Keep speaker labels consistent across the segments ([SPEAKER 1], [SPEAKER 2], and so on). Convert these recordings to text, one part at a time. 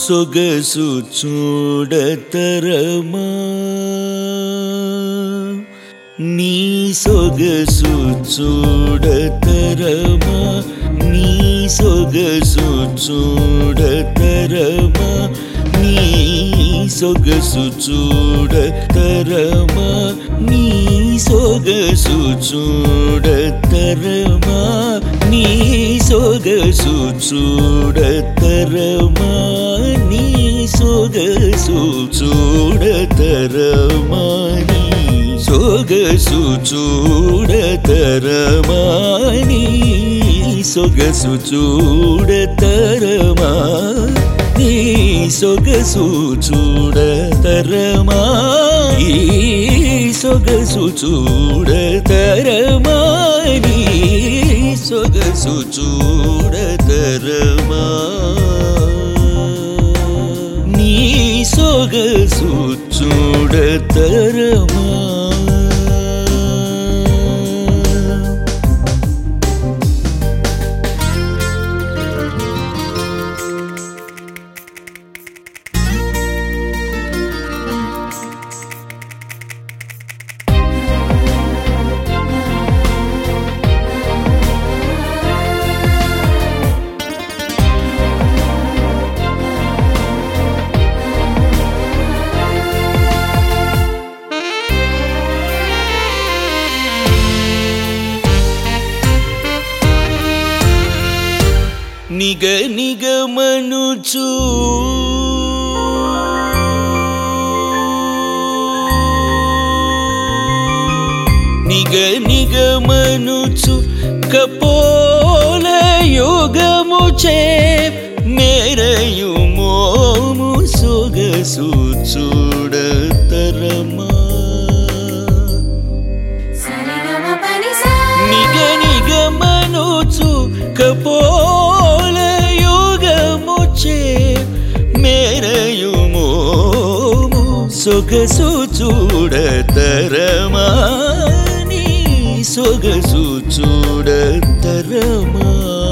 [SPEAKER 1] సొగసు చూడతరమా నీ సొగసు చూడతరమా నీ సొగసు చూడతరమా నీ సొగసు చూడతరమా నీ సొగసు చూడతరమా నీ సొగసు చూడతరమా నీ సొగసు చూడతరమా నీ సొగసు చూడతరమా నీ సొగసు చూడతరమా నీ సొగసు చూడతరమా నీ సొగసు చూడతరమా నీ సొగసు చూడతరమా నీ సొగసు చూడతరమా నిగ నిగమనుచు నిగ నిగమనుచు కపోల యోగముచే మేరయు మోము సొగసు చూడతరమా నిగ నిగమనుచు కపోల యోగముచే మేరయు మోము సొగసు చూడతరమా నీ సొగసు చూడతరమా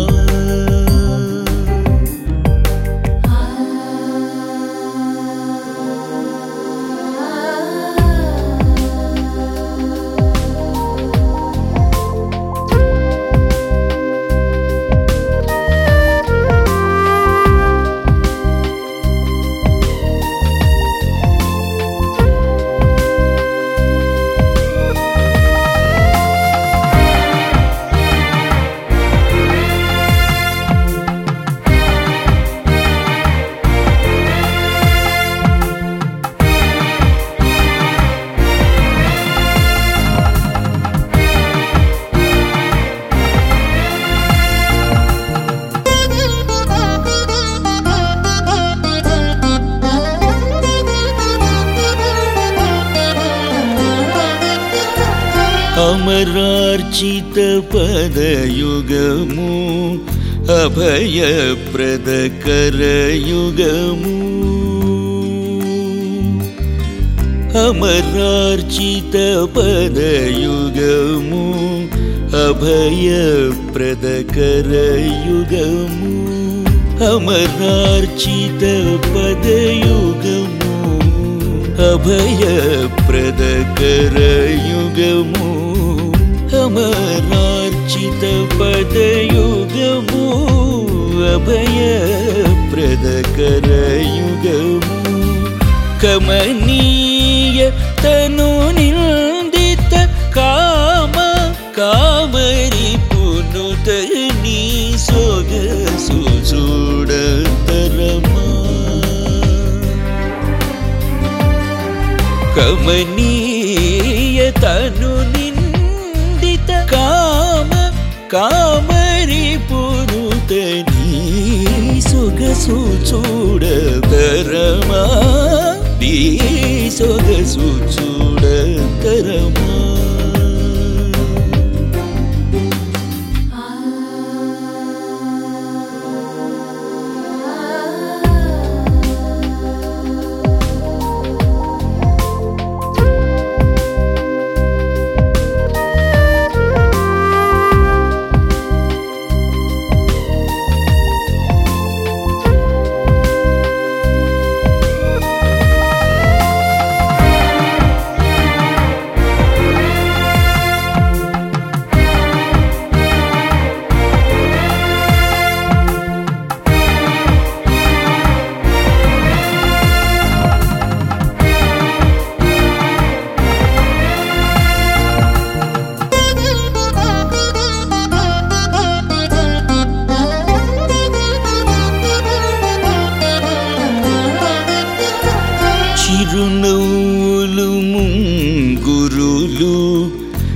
[SPEAKER 1] అమరార్చిత పదయుగము అభయప్రదకరయుగము అమరార్చిత పదయుగము అభయప్రదకరయుగము అమరార్చిత పదయుగము అభయప్రదకరయుగము అమరార్చిత పదయుగము అభయప్రదకరయుగము కమనీయ తను నిందిత కామ కామరి పునుత నీ సొగసు చూడతరమా కమనీయ తను నిందిత కామ కామరి పునుత నీ సొగసు చూడతరమా నీ సొగసు చూడతరమా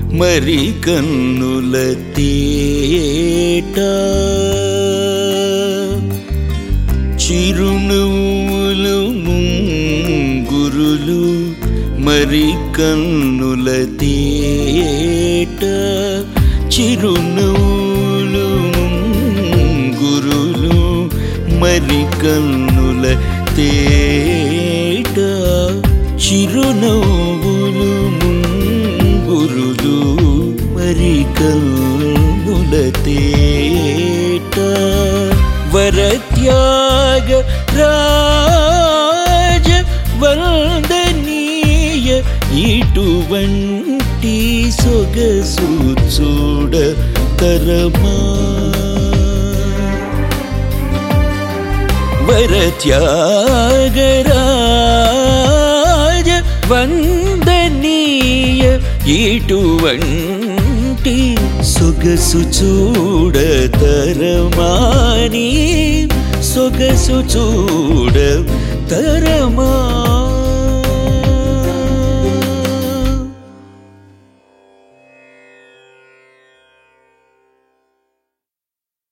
[SPEAKER 1] మరి కన్నుల తేట చిరునవ్వులు ముంగురులు మరి కన్నుల తేట చిరునవ్వులు ముంగురులు మరి కన్నుల తేట చిరునవ్వులు ముంగురులు మరి కన్నుల తేట వరత్యాగ రాజ వందనీయ ఇటువంటి సొగసు చూడ తరమా వరత్యాగ రాజ వందనీయ ఇటువంటి సొగసు చూడ తరమాని సొగసు చూడ తరమా